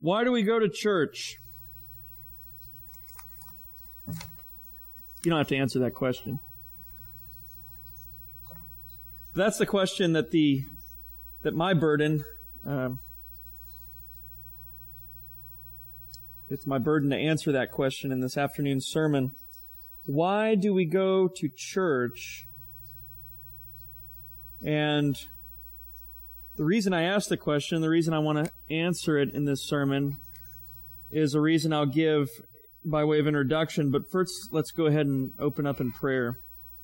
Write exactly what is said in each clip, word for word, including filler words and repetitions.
Why do we go to church? You don't have to answer that question. That's the question that the that my burden, uh, it's my burden to answer that question in this afternoon's sermon. Why do we go to church? And the reason I ask the question, the reason I want to answer it in this sermon, is a reason I'll give by way of introduction. But first, let's go ahead and open up in prayer.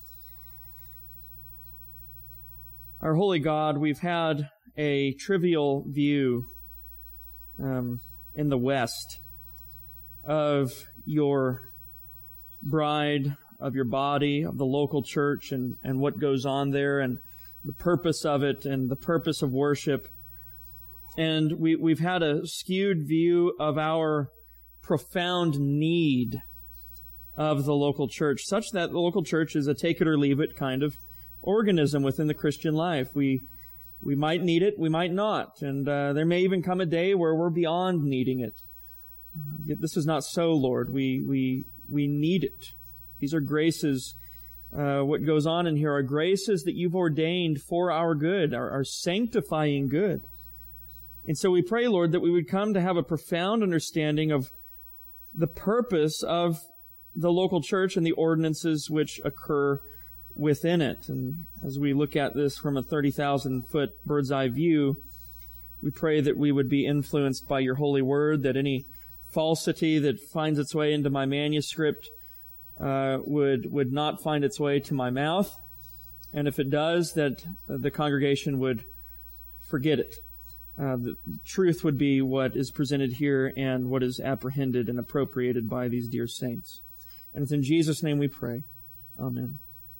Our holy God, we've had a trivial view um, in the West of your bride, of your body, of the local church, and, and what goes on there, and the purpose of it, and the purpose of worship. And we, we've had a skewed view of our profound need of the local church, such that the local church is a take it or leave it kind of organism within the Christian life. We we might need it, we might not, and uh, there may even come a day where we're beyond needing it. Yet this is not so, Lord. We we we need it. These are graces. Uh, what goes on in here are graces that you've ordained for our good, our, our sanctifying good. And so we pray, Lord, that we would come to have a profound understanding of the purpose of the local church and the ordinances which occur within it. And as we look at this from a thirty thousand foot bird's eye view, we pray that we would be influenced by your holy word, that any falsity that finds its way into my manuscript uh, would would not find its way to my mouth. And if it does, that the congregation would forget it. Uh, the truth would be what is presented here and what is apprehended and appropriated by these dear saints. And it's in Jesus' name we pray. Amen.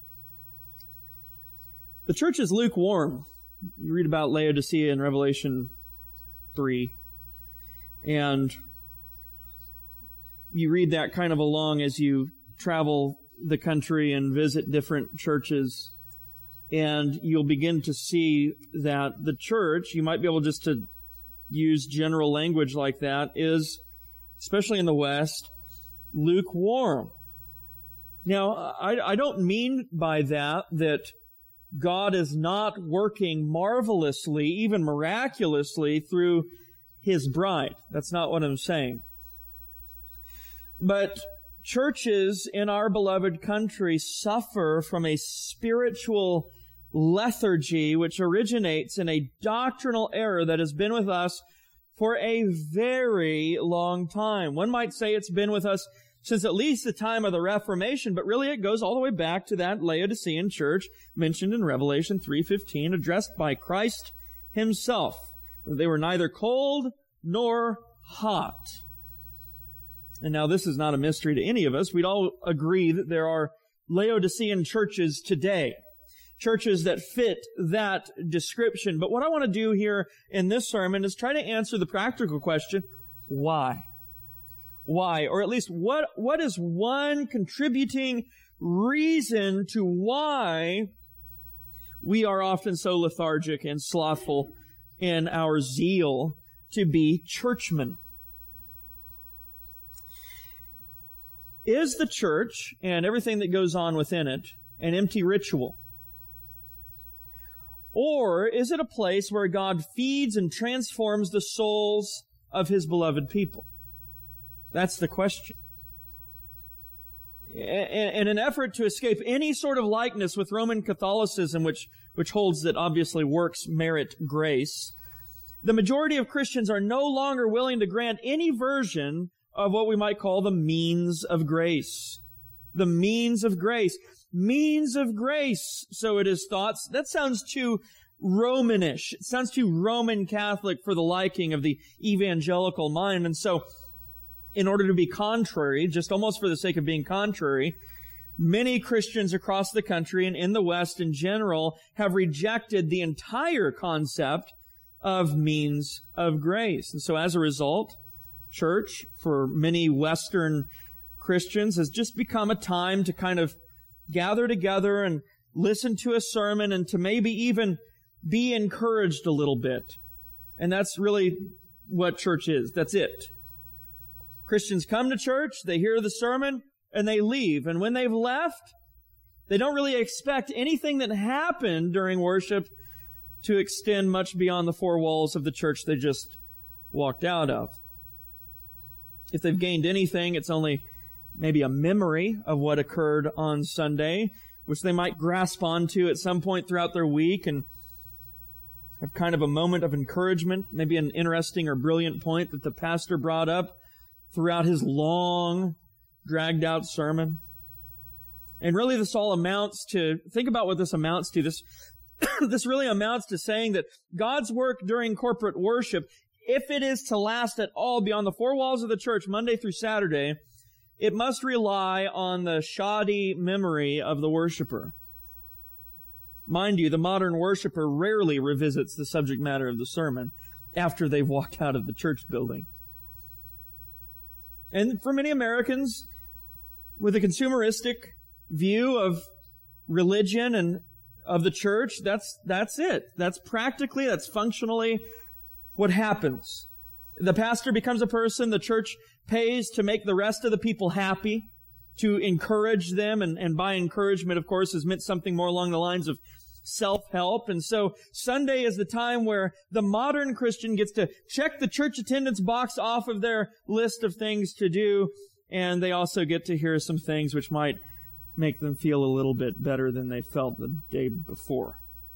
The church is lukewarm. You read about Laodicea in Revelation three. And you read that kind of along as you travel the country and visit different churches. And you'll begin to see that the church, you might be able just to use general language like that, is, especially in the West, lukewarm. Now, I, I don't mean by that that God is not working marvelously, even miraculously, through His bride. That's not what I'm saying. But churches in our beloved country suffer from a spiritual lethargy which originates in a doctrinal error that has been with us for a very long time. One might say it's been with us since at least the time of the Reformation, but really it goes all the way back to that Laodicean church mentioned in Revelation three fifteen, addressed by Christ Himself. They were neither cold nor hot. And now this is not a mystery to any of us. We'd all agree that there are Laodicean churches today, churches that fit that description. But what I want to do here in this sermon is try to answer the practical question, why? Why? Or at least what, what is one contributing reason to why we are often so lethargic and slothful in our zeal to be churchmen? Is the church and everything that goes on within it an empty ritual? Or is it a place where God feeds and transforms the souls of His beloved people? That's the question. In an effort to escape any sort of likeness with Roman Catholicism, which, which holds that obviously works merit grace, the majority of Christians are no longer willing to grant any version of what we might call the means of grace. The means of grace. Means of grace, so it is thought. That sounds too Romanish. It sounds too Roman Catholic for the liking of the evangelical mind. And so, in order to be contrary, just almost for the sake of being contrary, many Christians across the country and in the West in general have rejected the entire concept of means of grace. And so as a result, church, for many Western Christians, has just become a time to kind of gather together and listen to a sermon and to maybe even be encouraged a little bit. And that's really what church is. That's it. Christians come to church, they hear the sermon, and they leave. And when they've left, they don't really expect anything that happened during worship to extend much beyond the four walls of the church they just walked out of. If they've gained anything, it's only maybe a memory of what occurred on Sunday, which they might grasp onto at some point throughout their week and have kind of a moment of encouragement, maybe an interesting or brilliant point that the pastor brought up throughout his long, dragged-out sermon. And really this all amounts to, think about what this amounts to. This, this really amounts to saying that God's work during corporate worship, if it is to last at all beyond the four walls of the church Monday through Saturday, it must rely on the shoddy memory of the worshiper. Mind you, the modern worshiper rarely revisits the subject matter of the sermon after they've walked out of the church building. And for many Americans, with a consumeristic view of religion and of the church, that's that's it. That's practically, that's functionally what happens. The pastor becomes a person the church pays to make the rest of the people happy, to encourage them, and, and by encouragement, of course, is meant something more along the lines of self-help. And so Sunday is the time where the modern Christian gets to check the church attendance box off of their list of things to do, and they also get to hear some things which might make them feel a little bit better than they felt the day before.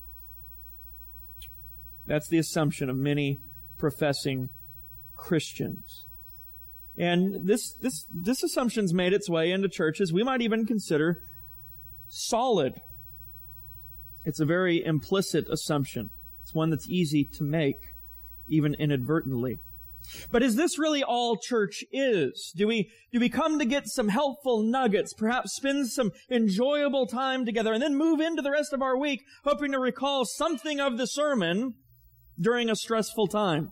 That's the assumption of many professing Christians. And this this this assumption's made its way into churches we might even consider solid. It's a very implicit assumption. It's one that's easy to make, even inadvertently. But is this really all church is? Do we do we come to get some helpful nuggets, perhaps spend some enjoyable time together, and then move into the rest of our week hoping to recall something of the sermon during a stressful time?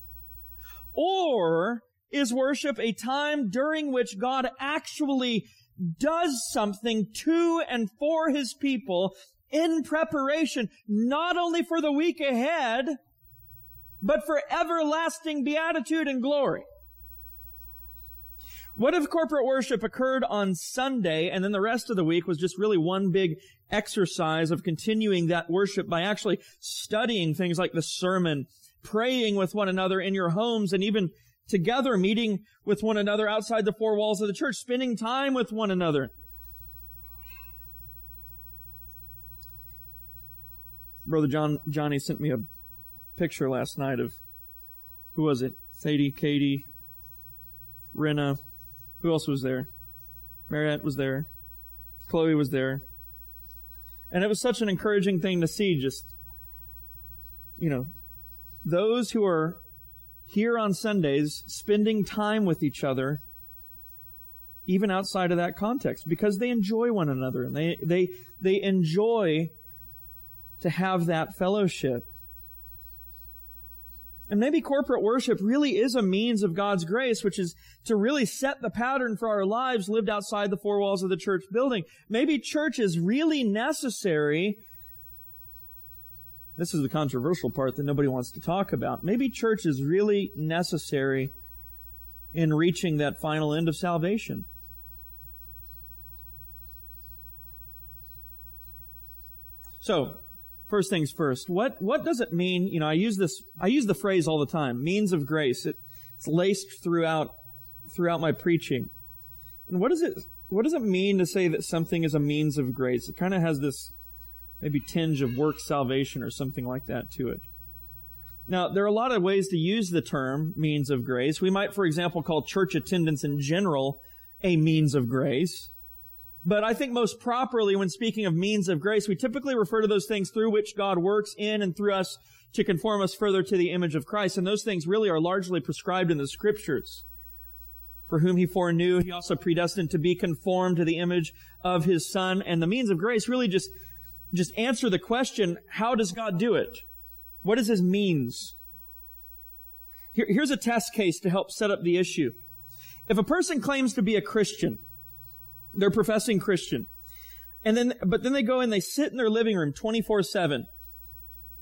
Or is worship a time during which God actually does something to and for His people in preparation, not only for the week ahead, but for everlasting beatitude and glory? What if corporate worship occurred on Sunday and then the rest of the week was just really one big exercise of continuing that worship by actually studying things like the sermon, praying with one another in your homes, and even together meeting with one another outside the four walls of the church, spending time with one another? Brother John Johnny sent me a picture last night of, who was it? Sadie, Katie, Rena. Who else was there? Mariette was there. Chloe was there. And it was such an encouraging thing to see, just, you know, those who are here on Sundays spending time with each other, even outside of that context, because they enjoy one another and they, they, they enjoy to have that fellowship. And maybe corporate worship really is a means of God's grace, which is to really set the pattern for our lives lived outside the four walls of the church building. Maybe church is really necessary. This is the controversial part that nobody wants to talk about. Maybe church is really necessary in reaching that final end of salvation. So, first things first, what, what does it mean? You know, I use this, I use the phrase all the time, means of grace. It, it's laced throughout, throughout my preaching. And what does it, what does it mean to say that something is a means of grace? It kind of has this maybe tinge of work salvation or something like that to it. Now, there are a lot of ways to use the term means of grace. We might, for example, call church attendance in general a means of grace. But I think most properly, when speaking of means of grace, we typically refer to those things through which God works in and through us to conform us further to the image of Christ. And those things really are largely prescribed in the Scriptures. For whom He foreknew, He also predestined to be conformed to the image of His Son. And the means of grace really just, just answer the question, how does God do it? What is His means? Here, here's a test case to help set up the issue. If a person claims to be a Christian, they're professing Christian. And then, but then they go and they sit in their living room twenty-four seven.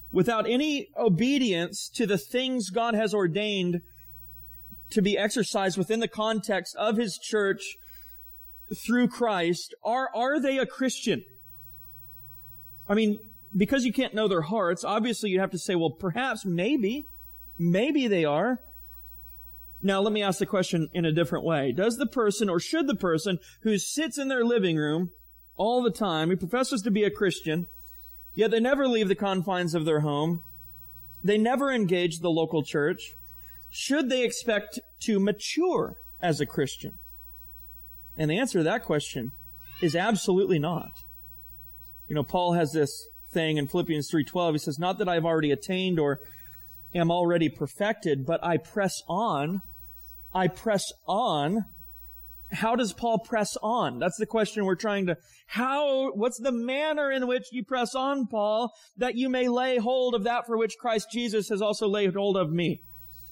without any obedience to the things God has ordained to be exercised within the context of His church through Christ, are, are they a Christian? I mean, because you can't know their hearts, obviously you have to say, well, perhaps, maybe, maybe they are. Now, let me ask the question in a different way. Does the person, or should the person, who sits in their living room all the time, who professes to be a Christian, yet they never leave the confines of their home, they never engage the local church, should they expect to mature as a Christian? And the answer to that question is absolutely not. You know, Paul has this thing in Philippians three twelve. He says, not that I've already attained or am already perfected, but I press on. I press on. How does Paul press on? That's the question we're trying to... How, what's the manner in which you press on, Paul, that you may lay hold of that for which Christ Jesus has also laid hold of me?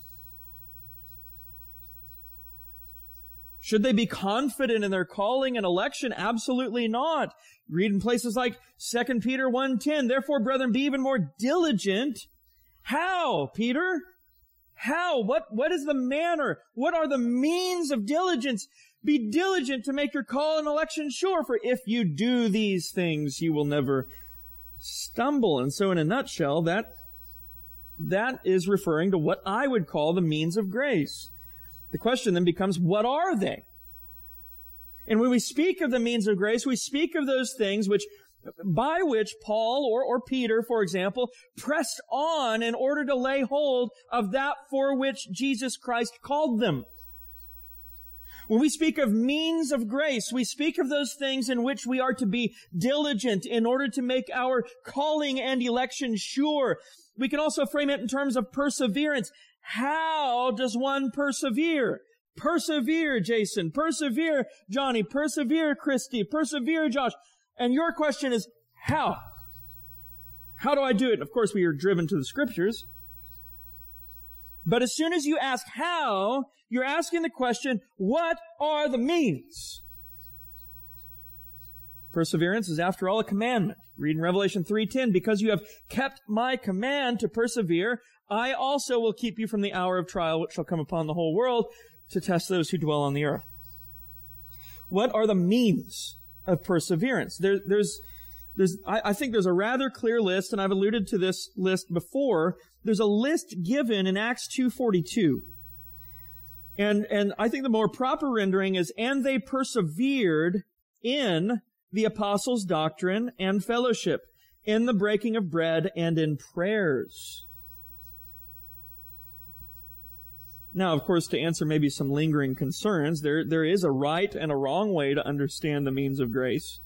Should they be confident in their calling and election? Absolutely not. Read in places like Second Peter one ten, therefore, brethren, be even more diligent. How, Peter? How? What, what is the manner? What are the means of diligence? Be diligent to make your call and election sure, for if you do these things, you will never stumble. And so in a nutshell, that, that is referring to what I would call the means of grace. The question then becomes, what are they? And when we speak of the means of grace, we speak of those things which, by which Paul or, or Peter, for example, pressed on in order to lay hold of that for which Jesus Christ called them. When we speak of means of grace, we speak of those things in which we are to be diligent in order to make our calling and election sure. We can also frame it in terms of perseverance. How does one persevere? Persevere, Jason. Persevere, Johnny. Persevere, Christy. Persevere, Josh. And your question is, how? How do I do it? Of course, we are driven to the Scriptures. But as soon as you ask how, you're asking the question, what are the means? Perseverance is, after all, a commandment. Read in Revelation three ten, because you have kept my command to persevere, I also will keep you from the hour of trial which shall come upon the whole world to test those who dwell on the earth. What are the means of perseverance? There, there's, there's, I, I think there's a rather clear list, and I've alluded to this list before. There's a list given in Acts two forty-two. And, and I think the more proper rendering is, and they persevered in the apostles' doctrine and fellowship, in the breaking of bread and in prayers. Now, of course, to answer maybe some lingering concerns, there, there is a right and a wrong way to understand the means of grace.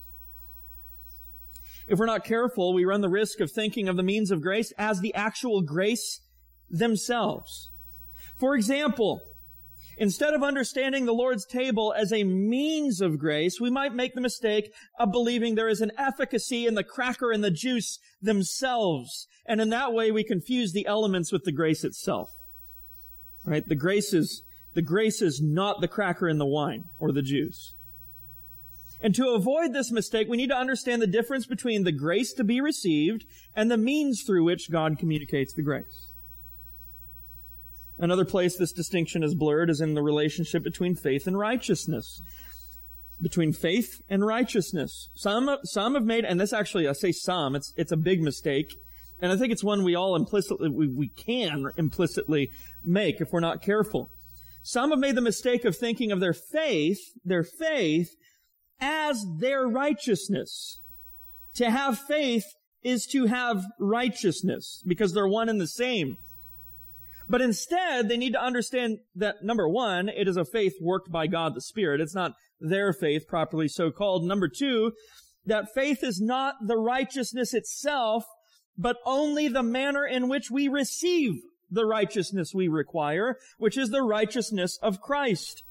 If we're not careful, we run the risk of thinking of the means of grace as the actual grace themselves. For example, instead of understanding the Lord's table as a means of grace, we might make the mistake of believing there is an efficacy in the cracker and the juice themselves. And in that way, we confuse the elements with the grace itself. Right? The grace is, the grace is not the cracker and the wine or the juice. And to avoid this mistake, we need to understand the difference between the grace to be received and the means through which God communicates the grace. Another place this distinction is blurred is in the relationship between faith and righteousness. Between faith and righteousness. Some, some have made, and this actually, I say some, it's, it's a big mistake. And I think it's one we all implicitly, we, we can implicitly make if we're not careful. Some have made the mistake of thinking of their faith, their faith, as their righteousness. To have faith is to have righteousness, because they're one and the same. But instead, they need to understand that, number one, it is a faith worked by God the Spirit. It's not their faith, properly so called. Number two, that faith is not the righteousness itself, but only the manner in which we receive the righteousness we require, which is the righteousness of Christ.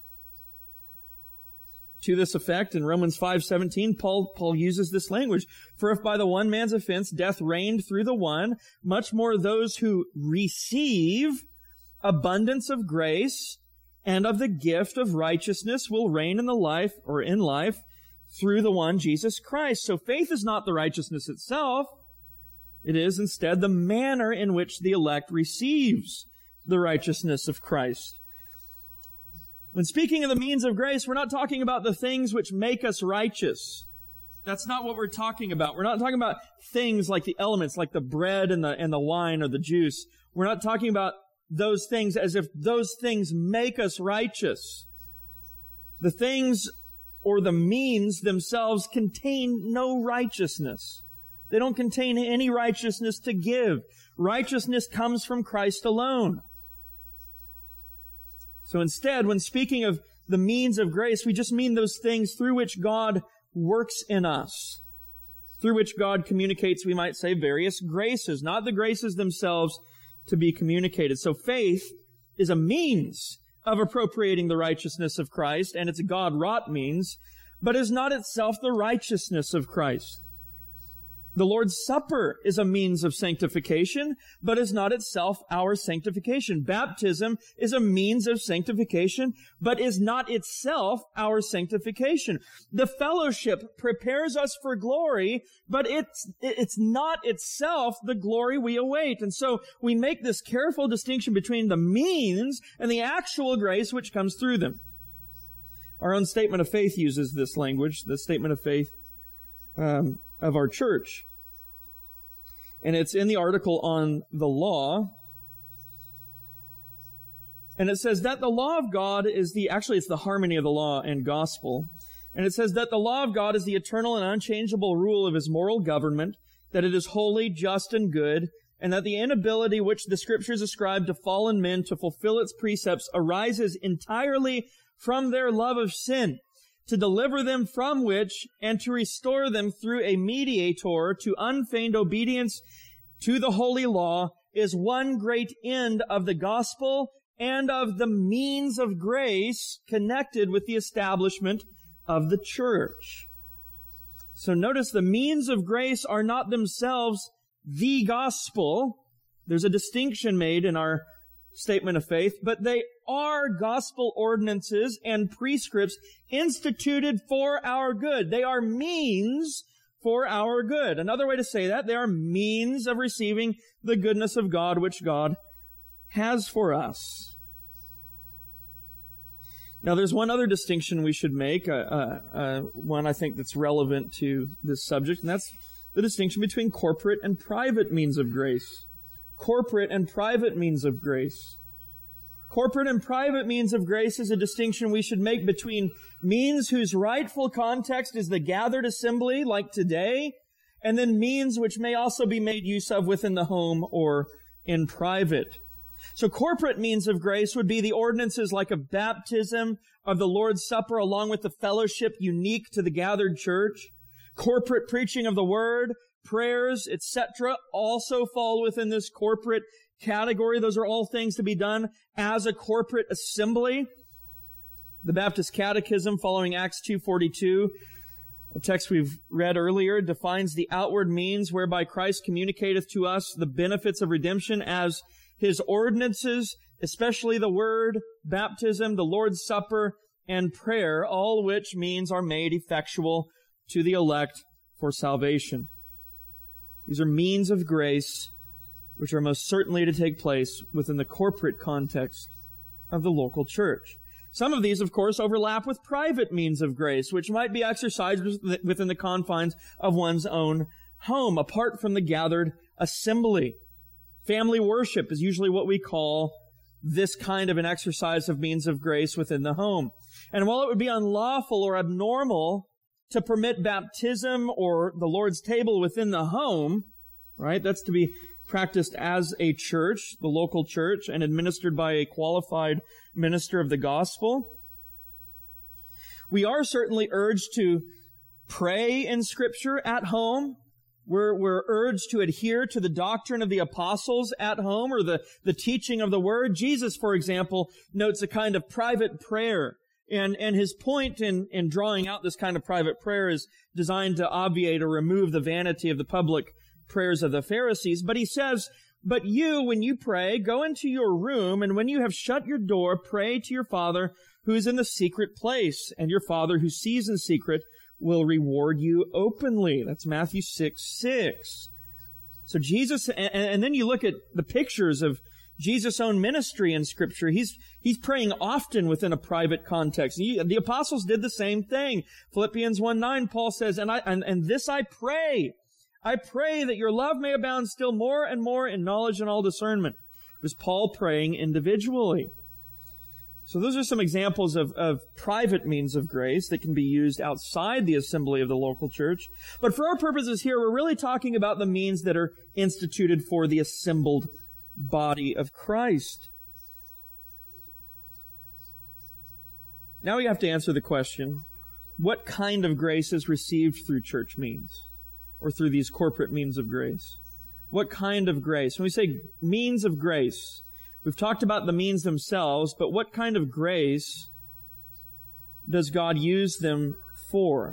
To this effect, in Romans five seventeen, Paul, Paul uses this language. For if by the one man's offense death reigned through the one, much more those who receive abundance of grace and of the gift of righteousness will reign in the life, or in life, through the one, Jesus Christ. So faith is not the righteousness itself. It is instead the manner in which the elect receives the righteousness of Christ. When speaking of the means of grace, we're not talking about the things which make us righteous. That's not what we're talking about. We're not talking about things like the elements, like the bread and the, and the wine or the juice. We're not talking about those things as if those things make us righteous. The things or the means themselves contain no righteousness. They don't contain any righteousness to give. Righteousness comes from Christ alone. So instead, when speaking of the means of grace, we just mean those things through which God works in us, through which God communicates, we might say, various graces, not the graces themselves to be communicated. So faith is a means of appropriating the righteousness of Christ, and it's a God-wrought means, but is not itself the righteousness of Christ. The Lord's Supper is a means of sanctification, but is not itself our sanctification. Baptism is a means of sanctification, but is not itself our sanctification. The fellowship prepares us for glory, but it's, it's not itself the glory we await. And so we make this careful distinction between the means and the actual grace which comes through them. Our own statement of faith uses this language, the statement of faith um, of our church. And it's in the article on the law. And it says that the law of God is the, actually it's the harmony of the law and gospel. And it says that the law of God is the eternal and unchangeable rule of His moral government, that it is holy, just, and good, and that the inability which the Scriptures ascribe to fallen men to fulfill its precepts arises entirely from their love of sin, to deliver them from which, and to restore them through a mediator to unfeigned obedience to the holy law, is one great end of the gospel and of the means of grace connected with the establishment of the church. So notice the means of grace are not themselves the gospel. There's a distinction made in our statement of faith, but they are gospel ordinances and prescripts instituted for our good. They are means for our good. Another way to say that, they are means of receiving the goodness of God which God has for us. Now, there's one other distinction we should make, uh, uh, uh, one I think that's relevant to this subject, and that's the distinction between corporate and private means of grace. Corporate and private means of grace. Corporate and private means of grace is a distinction we should make between means whose rightful context is the gathered assembly, like today, and then means which may also be made use of within the home or in private. So corporate means of grace would be the ordinances like of baptism, of the Lord's Supper, along with the fellowship unique to the gathered church. Corporate preaching of the Word, prayers, et cetera also fall within this corporate category. Those are all things to be done as a corporate assembly. The Baptist Catechism, following Acts two forty-two, a text we've read earlier, defines the outward means whereby Christ communicateth to us the benefits of redemption as His ordinances, especially the Word, baptism, the Lord's Supper, and prayer, all which means are made effectual to the elect for salvation. These are means of grace which are most certainly to take place within the corporate context of the local church. Some of these, of course, overlap with private means of grace, which might be exercised within the confines of one's own home, apart from the gathered assembly. Family worship is usually what we call this kind of an exercise of means of grace within the home. And while it would be unlawful or abnormal to permit baptism or the Lord's table within the home, right, that's to be practiced as a church, the local church, and administered by a qualified minister of the gospel. We are certainly urged to pray in Scripture at home. We're, we're urged to adhere to the doctrine of the apostles at home, or the, the teaching of the Word. Jesus, for example, notes a kind of private prayer. And, and his point in, in drawing out this kind of private prayer is designed to obviate or remove the vanity of the public prayers of the Pharisees. But he says, but you, when you pray, go into your room, and when you have shut your door, pray to your Father who is in the secret place, and your Father who sees in secret will reward you openly. That's Matthew six six. So Jesus, and, and then you look at the pictures of Jesus' own ministry in Scripture. He's, he's praying often within a private context. He, the apostles did the same thing. Philippians one nine, Paul says, and I, and, and this I pray. I pray that your love may abound still more and more in knowledge and all discernment. It was Paul praying individually. So those are some examples of, of private means of grace that can be used outside the assembly of the local church. But for our purposes here, we're really talking about the means that are instituted for the assembled body of Christ. Now we have to answer the question, what kind of grace is received through church means, or through these corporate means of grace? What kind of grace? When we say means of grace, we've talked about the means themselves, but what kind of grace does God use them for?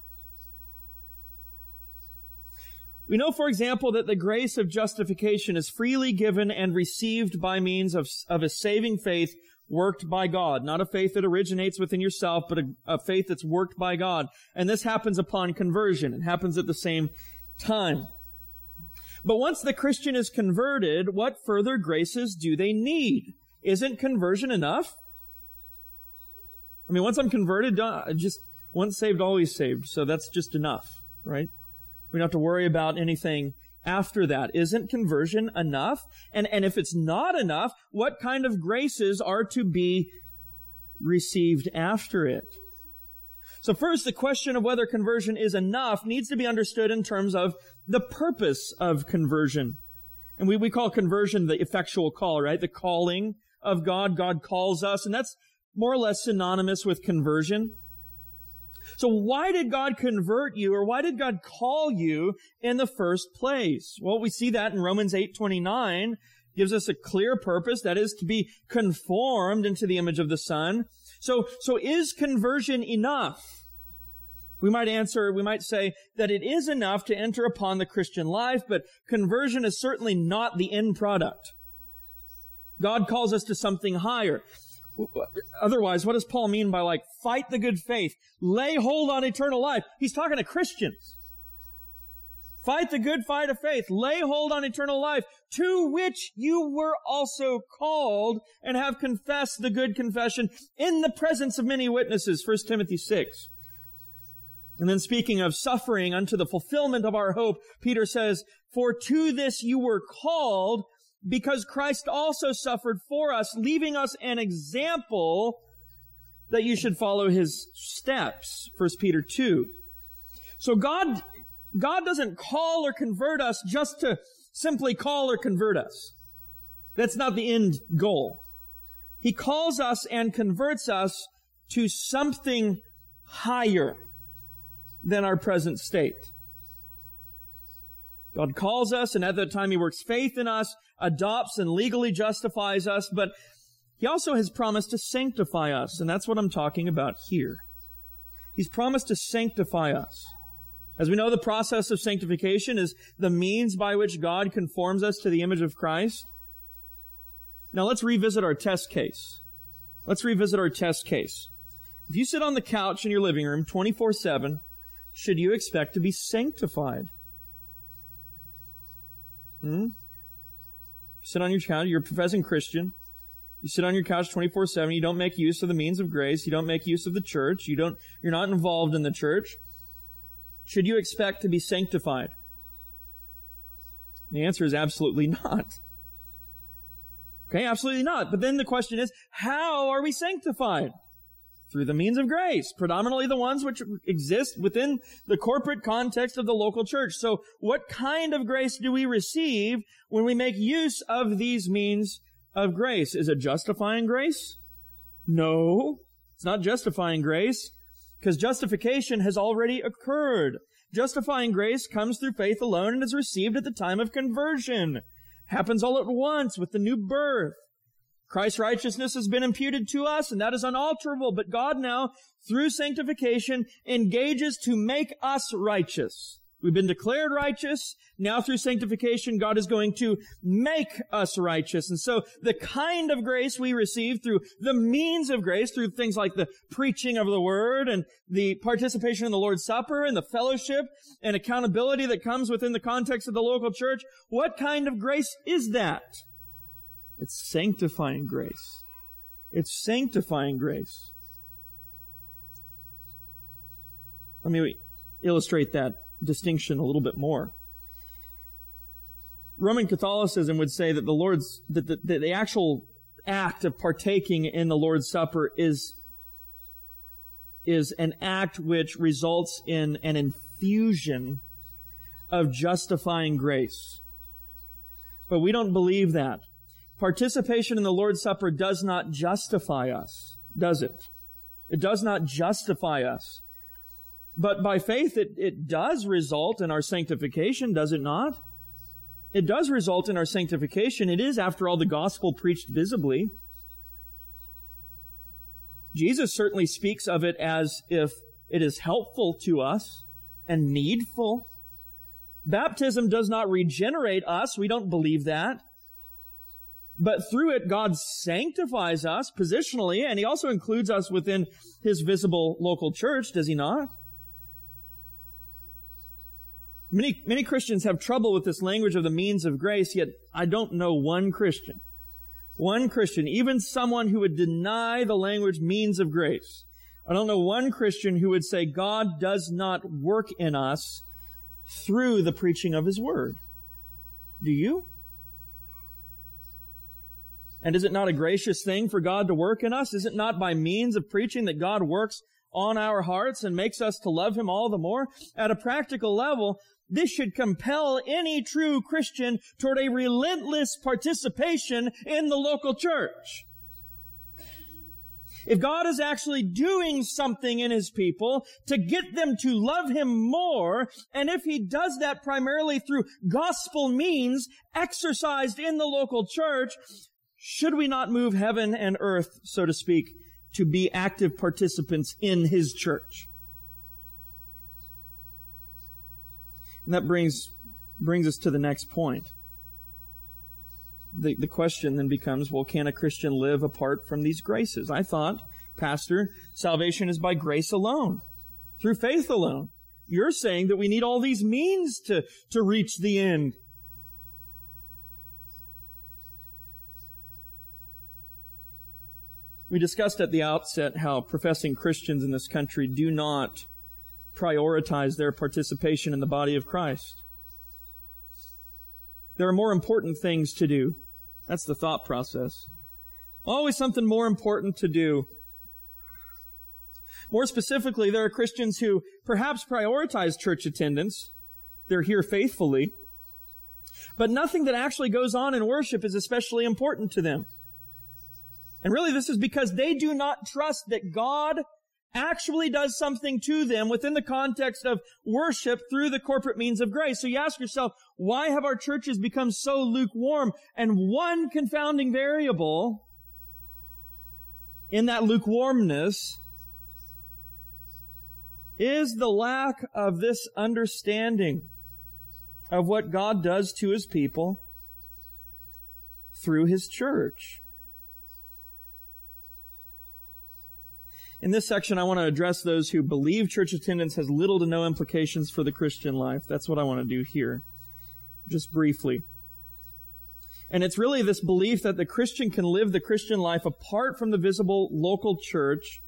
We know, for example, that the grace of justification is freely given and received by means of, of a saving faith worked by God. Not a faith that originates within yourself, but a, a faith that's worked by God. And this happens upon conversion. It happens at the same time. But once the Christian is converted, what further graces do they need? Isn't conversion enough? I mean, once I'm converted, just once saved, always saved. So that's just enough, right? We don't have to worry about anything after that. Isn't conversion enough? And, and if it's not enough, what kind of graces are to be received after it? So first, the question of whether conversion is enough needs to be understood in terms of the purpose of conversion. And we, we call conversion the effectual call, right? The calling of God. God calls us, and that's more or less synonymous with conversion. So why did God convert you, or why did God call you in the first place? Well, we see that in Romans eight twenty-nine, gives us a clear purpose, that is to be conformed into the image of the Son. So, so is conversion enough? We might answer, we might say that it is enough to enter upon the Christian life, but conversion is certainly not the end product. God calls us to something higher. Otherwise, what does Paul mean by like, fight the good faith, lay hold on eternal life? He's talking to Christians. Fight the good fight of faith, lay hold on eternal life, to which you were also called and have confessed the good confession in the presence of many witnesses, First Timothy six. And then speaking of suffering unto the fulfillment of our hope, Peter says, for to this you were called, because Christ also suffered for us, leaving us an example that you should follow his steps. First Peter two. So God, God doesn't call or convert us just to simply call or convert us. That's not the end goal. He calls us and converts us to something higher than our present state. God calls us, and at that time he works faith in us, adopts and legally justifies us, but he also has promised to sanctify us, and that's what I'm talking about here. He's promised to sanctify us. As we know, the process of sanctification is the means by which God conforms us to the image of Christ. Now let's revisit our test case. Let's revisit our test case. If you sit on the couch in your living room twenty-four seven, should you expect to be sanctified? Hmm? You sit on your couch, you're a professing Christian. You sit on your couch twenty-four seven, you don't make use of the means of grace, you don't make use of the church, you don't, you're not involved in the church. Should you expect to be sanctified? The answer is absolutely not. Okay, absolutely not. But then the question is, how are we sanctified? Through the means of grace, predominantly the ones which exist within the corporate context of the local church. So what kind of grace do we receive when we make use of these means of grace? Is it justifying grace? No, it's not justifying grace, because justification has already occurred. Justifying grace comes through faith alone and is received at the time of conversion. Happens all at once with the new birth. Christ's righteousness has been imputed to us, and that is unalterable. But God now, through sanctification, engages to make us righteous. We've been declared righteous. Now through sanctification, God is going to make us righteous. And so the kind of grace we receive through the means of grace, through things like the preaching of the word and the participation in the Lord's Supper and the fellowship and accountability that comes within the context of the local church, what kind of grace is that? It's sanctifying grace. It's sanctifying grace. Let me illustrate that distinction a little bit more. Roman Catholicism would say that the Lord's that the, that the actual act of partaking in the Lord's Supper is is an act which results in an infusion of justifying grace. But we don't believe that. Participation in the Lord's Supper does not justify us, does it? It does not justify us. But by faith, it, it does result in our sanctification, does it not? It does result in our sanctification. It is, after all, the gospel preached visibly. Jesus certainly speaks of it as if it is helpful to us and needful. Baptism does not regenerate us. We don't believe that. But through it, God sanctifies us positionally, and He also includes us within His visible local church, does He not? Many, many Christians have trouble with this language of the means of grace, yet I don't know one Christian, one Christian, even someone who would deny the language means of grace. I don't know one Christian who would say God does not work in us through the preaching of His Word. Do you? And is it not a gracious thing for God to work in us? Is it not by means of preaching that God works on our hearts and makes us to love Him all the more? At a practical level, this should compel any true Christian toward a relentless participation in the local church. If God is actually doing something in His people to get them to love Him more, and if He does that primarily through gospel means exercised in the local church, should we not move heaven and earth, so to speak, to be active participants in His church? And that brings brings us to the next point. The, the question then becomes, well, can a Christian live apart from these graces? I thought, Pastor, salvation is by grace alone, through faith alone. You're saying that we need all these means to, to reach the end. We discussed at the outset how professing Christians in this country do not prioritize their participation in the body of Christ. There are more important things to do. That's the thought process. Always something more important to do. More specifically, there are Christians who perhaps prioritize church attendance. They're here faithfully. But nothing that actually goes on in worship is especially important to them. And really, this is because they do not trust that God actually does something to them within the context of worship through the corporate means of grace. So you ask yourself, why have our churches become so lukewarm? And one confounding variable in that lukewarmness is the lack of this understanding of what God does to His people through His church. In this section, I want to address those who believe church attendance has little to no implications for the Christian life. That's what I want to do here, just briefly. And it's really this belief that the Christian can live the Christian life apart from the visible local church.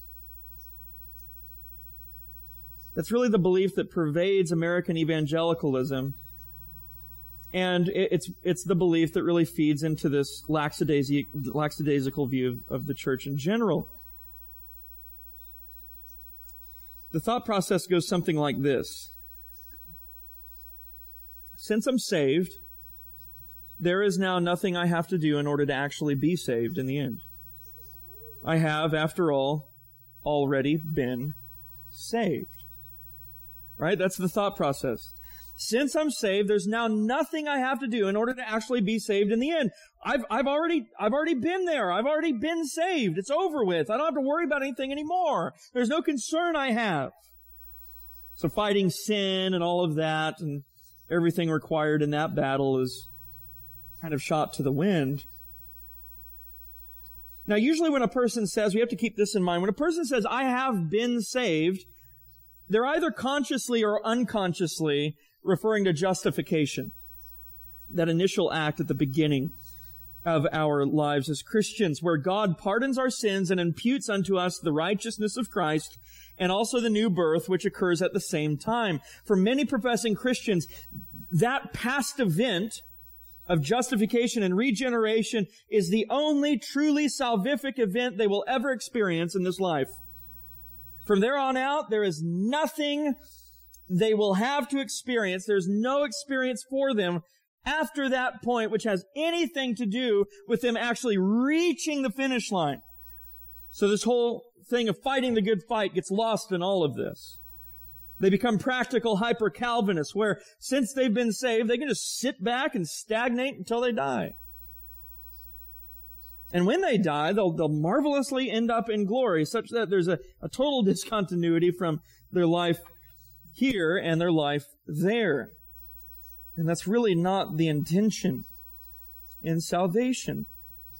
That's really the belief that pervades American evangelicalism. And it's it's the belief that really feeds into this lackadaisical, lackadaisical view of, of the church in general. The thought process goes something like this. Since I'm saved, there is now nothing I have to do in order to actually be saved in the end. I have, after all, already been saved. Right? That's the thought process. Since I'm saved, there's now nothing I have to do in order to actually be saved in the end. I've, I've already, I've already been there. I've already been saved. It's over with. I don't have to worry about anything anymore. There's no concern I have. So fighting sin and all of that and everything required in that battle is kind of shot to the wind. Now, usually when a person says, we have to keep this in mind, when a person says, I have been saved, they're either consciously or unconsciously referring to justification, that initial act at the beginning of our lives as Christians, where God pardons our sins and imputes unto us the righteousness of Christ and also the new birth, which occurs at the same time. For many professing Christians, that past event of justification and regeneration is the only truly salvific event they will ever experience in this life. From there on out, there is nothing they will have to experience. There's no experience for them after that point which has anything to do with them actually reaching the finish line. So this whole thing of fighting the good fight gets lost in all of this. They become practical hyper-Calvinists, where since they've been saved, they can just sit back and stagnate until they die. And when they die, they'll, they'll marvelously end up in glory, such that there's a, a total discontinuity from their life here and their life there. And that's really not the intention in salvation.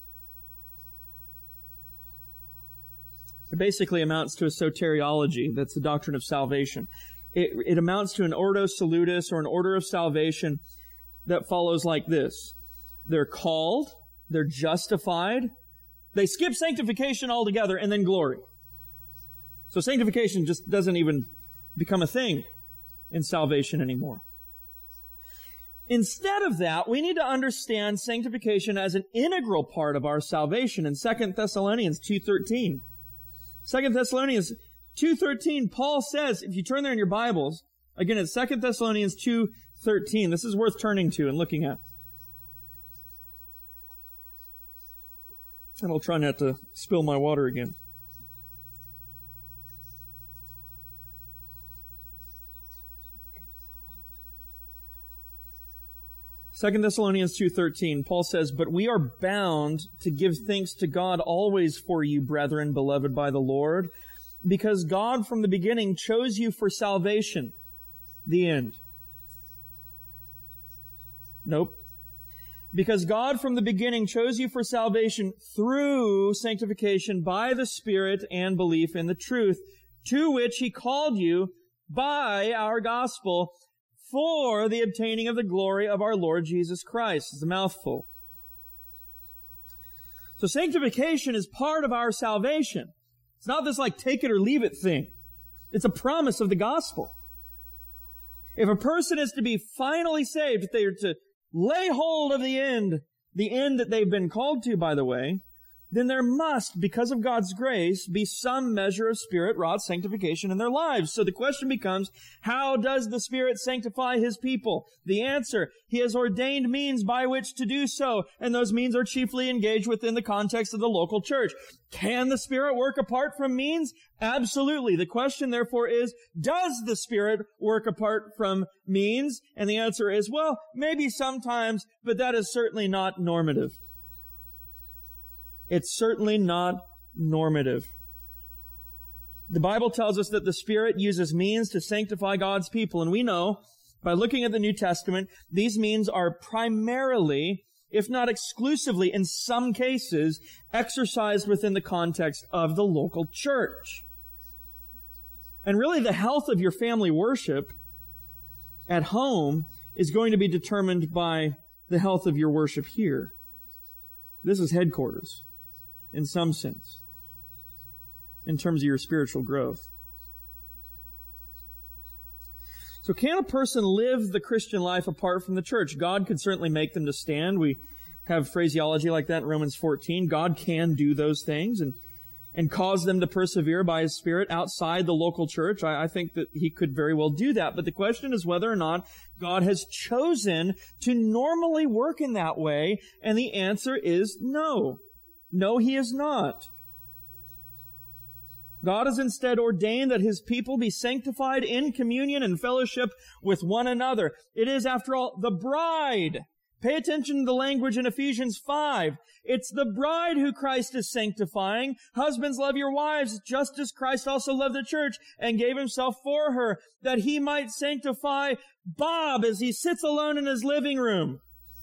It basically amounts to a soteriology. That's the doctrine of salvation. It, it amounts to an ordo salutis, or an order of salvation, that follows like this. They're called, they're justified, they skip sanctification altogether, and then glory. So sanctification just doesn't even become a thing in salvation anymore. Instead of that, we need to understand sanctification as an integral part of our salvation in Second Thessalonians two thirteen. Second Thessalonians two thirteen, Paul says, if you turn there in your Bibles, again, it's Second Thessalonians two thirteen. This is worth turning to and looking at. And I'll try not to spill my water again. Second Thessalonians two thirteen, Paul says, "But we are bound to give thanks to God always for you, brethren, beloved by the Lord, because God from the beginning chose you for salvation." The end. Nope. Because God from the beginning chose you for salvation through sanctification by the Spirit and belief in the truth, to which He called you by our gospel, for the obtaining of the glory of our Lord Jesus Christ. It's a mouthful. So sanctification is part of our salvation. It's not this like take it or leave it thing. It's a promise of the gospel. If a person is to be finally saved, if they are to lay hold of the end, the end that they've been called to, by the way, then there must, because of God's grace, be some measure of Spirit-wrought sanctification in their lives. So the question becomes, how does the Spirit sanctify His people? The answer, He has ordained means by which to do so, and those means are chiefly engaged within the context of the local church. Can the Spirit work apart from means? Absolutely. The question, therefore, is, does the Spirit work apart from means? And the answer is, well, maybe sometimes, but that is certainly not normative. It's certainly not normative. The Bible tells us that the Spirit uses means to sanctify God's people, and we know, by looking at the New Testament, these means are primarily, if not exclusively, in some cases, exercised within the context of the local church. And really, the health of your family worship at home is going to be determined by the health of your worship here. This is headquarters, in some sense, in terms of your spiritual growth. So can a person live the Christian life apart from the church? God could certainly make them to stand. We have phraseology like that in Romans fourteen. God can do those things and, and cause them to persevere by His Spirit outside the local church. I, I think that He could very well do that. But the question is whether or not God has chosen to normally work in that way. And the answer is no. No, He is not. God has instead ordained that His people be sanctified in communion and fellowship with one another. It is, after all, the bride Pay attention to the language in Ephesians five. It's the bride who Christ is sanctifying. Husbands, love your wives, just as Christ also loved the church and gave himself for her, that he might sanctify Bob as he sits alone in his living room.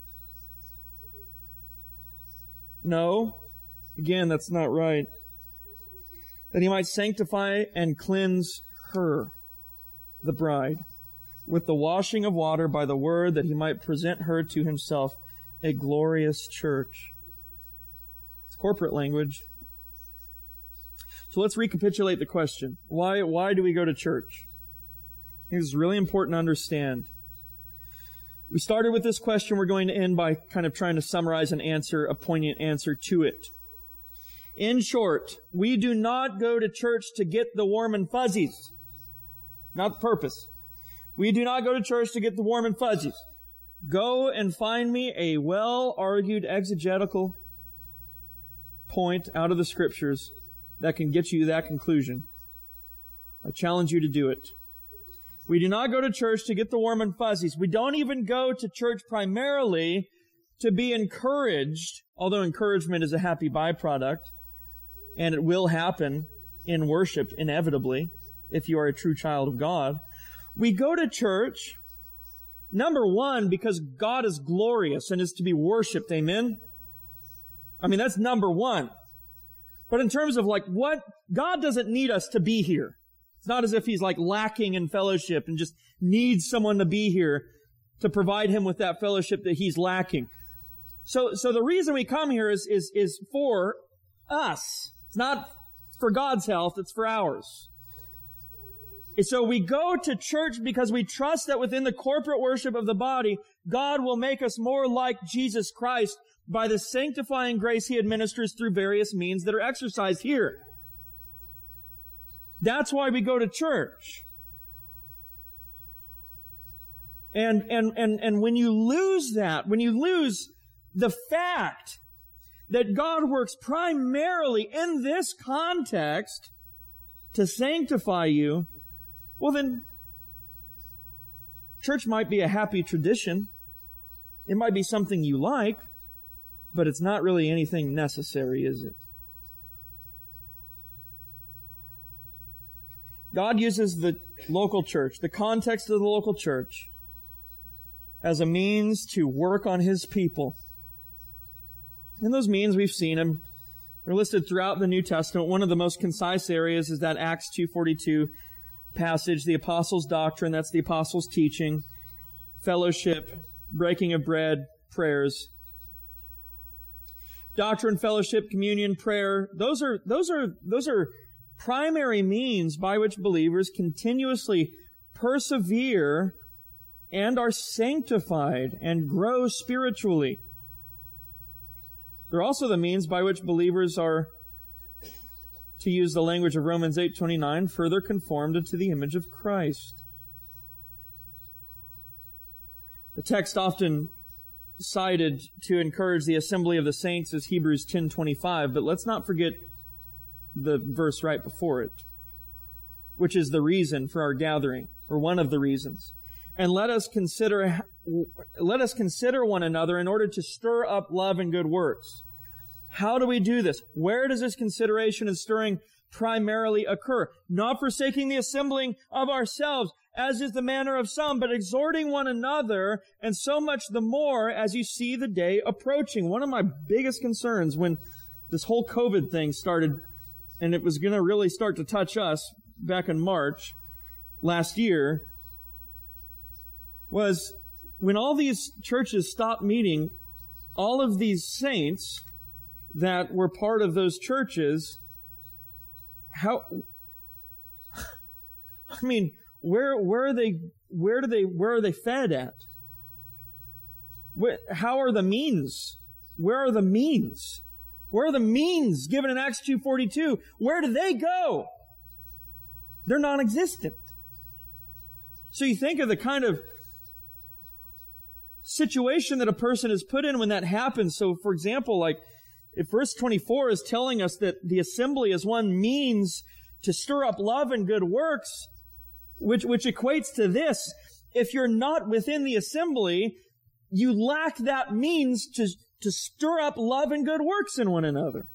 No. Again, that's not right. That he might sanctify and cleanse her, the bride, with the washing of water by the word, that he might present her to himself a glorious church. It's corporate language. So let's recapitulate the question. Why, why do we go to church? I think this is really important to understand. We started with this question. We're going to end by kind of trying to summarize and answer a poignant answer to it. In short, we do not go to church to get the warm and fuzzies. Not the purpose. We do not go to church to get the warm and fuzzies. Go and find me a well-argued exegetical point out of the Scriptures that can get you that conclusion. I challenge you to do it. We do not go to church to get the warm and fuzzies. We don't even go to church primarily to be encouraged, although encouragement is a happy byproduct, and it will happen in worship inevitably if you are a true child of God. We go to church, number one, because God is glorious and is to be worshipped. Amen? I mean, that's number one. But in terms of like what, God doesn't need us to be here. It's not as if He's like lacking in fellowship and just needs someone to be here to provide Him with that fellowship that He's lacking. So, so the reason we come here is, is, is for us. It's not for God's health, it's for ours. And so we go to church because we trust that within the corporate worship of the body, God will make us more like Jesus Christ by the sanctifying grace He administers through various means that are exercised here. That's why we go to church. And, and, and, and when you lose that, when you lose the fact that God works primarily in this context to sanctify you, well then, church might be a happy tradition. It might be something you like, but it's not really anything necessary, is it? God uses the local church, the context of the local church, as a means to work on His people. And those means, we've seen them. They're listed throughout the New Testament. One of the most concise areas is that Acts two forty-two passage, the apostles' doctrine, that's the apostles' teaching, fellowship, breaking of bread, prayers. Doctrine, fellowship, communion, prayer, those are, those are, those are primary means by which believers continuously persevere and are sanctified and grow spiritually. They're also the means by which believers are, to use the language of Romans eight twenty-nine, further conformed into the image of Christ. The text often cited to encourage the assembly of the saints is Hebrews ten twenty-five, but let's not forget the verse right before it, which is the reason for our gathering, or one of the reasons. And let us consider, let us consider one another in order to stir up love and good works. How do we do this? Where does this consideration and stirring primarily occur? Not forsaking the assembling of ourselves, as is the manner of some, but exhorting one another, and so much the more as you see the day approaching. One of my biggest concerns when this whole COVID thing started, and it was going to really start to touch us back in March last year, was when all these churches stopped meeting, all of these saints that were part of those churches, how, I mean, where, where are they, where do they, where are they fed at? Where, how are the means? Where are the means? Where are the means given in Acts two forty-two? Where do they go? They're non-existent. So you think of the kind of situation that a person is put in when that happens. So, for example, like, if verse twenty-four is telling us that the assembly is one means to stir up love and good works, which, which equates to this: if you're not within the assembly, you lack that means to, to stir up love and good works in one another.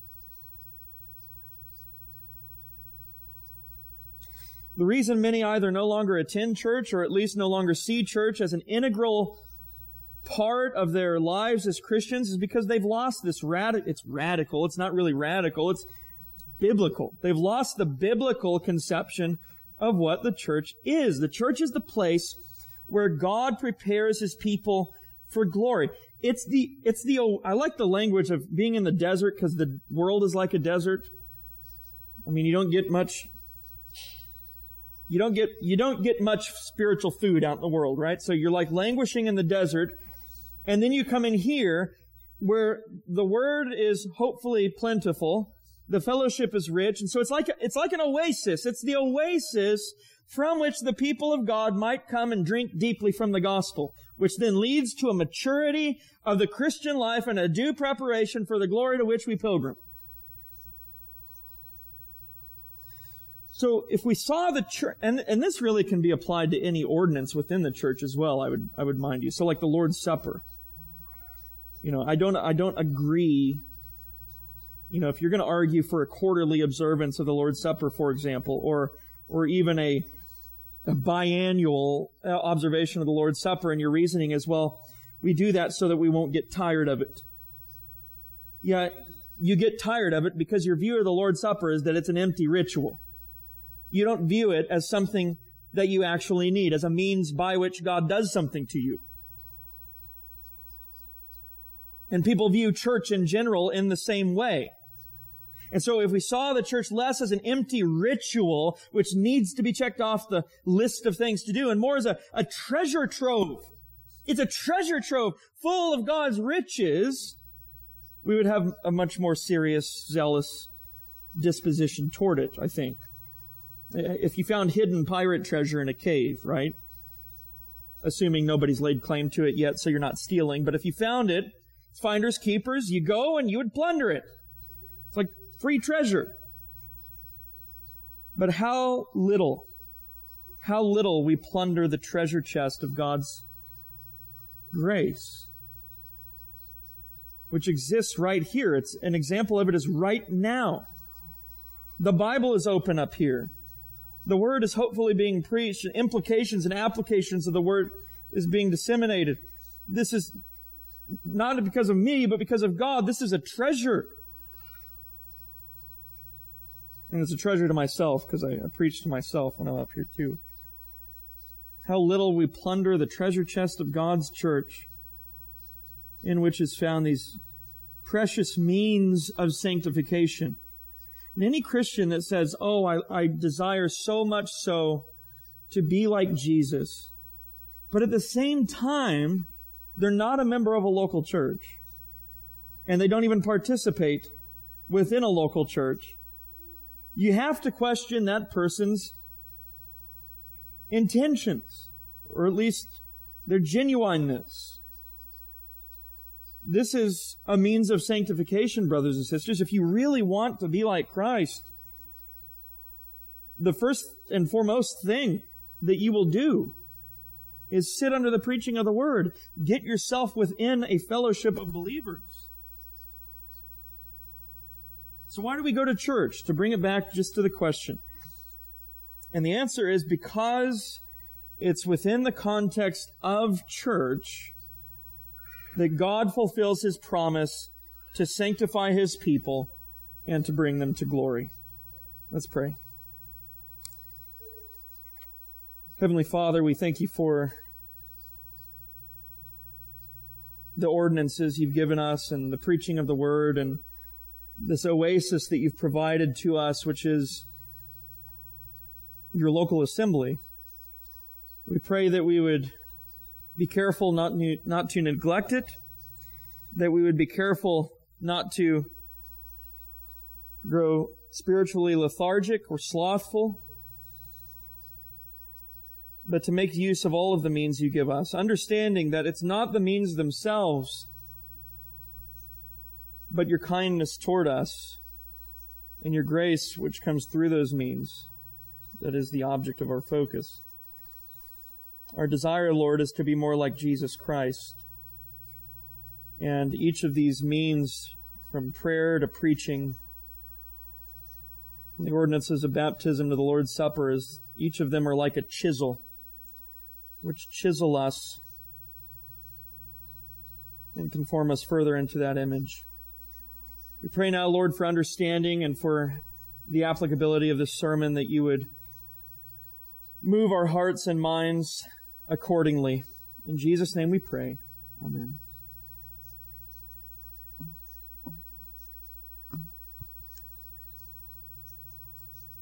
The reason many either no longer attend church or at least no longer see church as an integral part of their lives as Christians is because they've lost this radical, it's radical, it's not really radical, it's biblical. They've lost the biblical conception of what the church is. The church is the place where God prepares His people for glory. It's the, it's the, I like the language of being in the desert because the world is like a desert. I mean, you don't get much You don't get, you don't get much spiritual food out in the world, right? So you're like languishing in the desert, and then you come in here where the word is hopefully plentiful, the fellowship is rich, and so it's like, it's like an oasis. It's the oasis from which the people of God might come and drink deeply from the gospel, which then leads to a maturity of the Christian life and a due preparation for the glory to which we pilgrim. So if we saw the church, and, and this really can be applied to any ordinance within the church as well, I would, I would mind you. So like the Lord's Supper. You know, I don't, I don't agree, you know, if you're going to argue for a quarterly observance of the Lord's Supper, for example, or, or even a, a biannual observation of the Lord's Supper, and your reasoning is, well, we do that so that we won't get tired of it. Yeah, you get tired of it because your view of the Lord's Supper is that it's an empty ritual. You don't view it as something that you actually need, as a means by which God does something to you. And people view church in general in the same way. And so if we saw the church less as an empty ritual, which needs to be checked off the list of things to do, and more as a, a treasure trove, it's a treasure trove full of God's riches, we would have a much more serious, zealous disposition toward it, I think. If you found hidden pirate treasure in a cave, right? Assuming nobody's laid claim to it yet, so you're not stealing. But if you found it, finders, keepers, you go and you would plunder it. It's like free treasure. But how little, how little we plunder the treasure chest of God's grace, which exists right here. It's an example of it is right now. The Bible is open up here. The Word is hopefully being preached, and implications and applications of the Word is being disseminated. This is not because of me, but because of God. This is a treasure. And it's a treasure to myself, because I, I preach to myself when I'm up here too. How little we plunder the treasure chest of God's church, in which is found these precious means of sanctification. And any Christian that says, oh, I, I desire so much so to be like Jesus, but at the same time, they're not a member of a local church, and they don't even participate within a local church, you have to question that person's intentions, or at least their genuineness. This is a means of sanctification, brothers and sisters. If you really want to be like Christ, the first and foremost thing that you will do is sit under the preaching of the Word. Get yourself within a fellowship of believers. So why do we go to church? To bring it back just to the question. And the answer is because it's within the context of church that God fulfills His promise to sanctify His people and to bring them to glory. Let's pray. Heavenly Father, we thank You for the ordinances You've given us and the preaching of the Word and this oasis that You've provided to us, which is Your local assembly. We pray that we would be careful not, not to neglect it, that we would be careful not to grow spiritually lethargic or slothful, but to make use of all of the means You give us, understanding that it's not the means themselves, but Your kindness toward us and Your grace which comes through those means that is the object of our focus. Our desire, Lord, is to be more like Jesus Christ. And each of these means, from prayer to preaching, from the ordinances of baptism to the Lord's Supper, is each of them are like a chisel, which chisel us and conform us further into that image. We pray now, Lord, for understanding and for the applicability of this sermon, that you would move our hearts and minds accordingly. In Jesus' name we pray. Amen.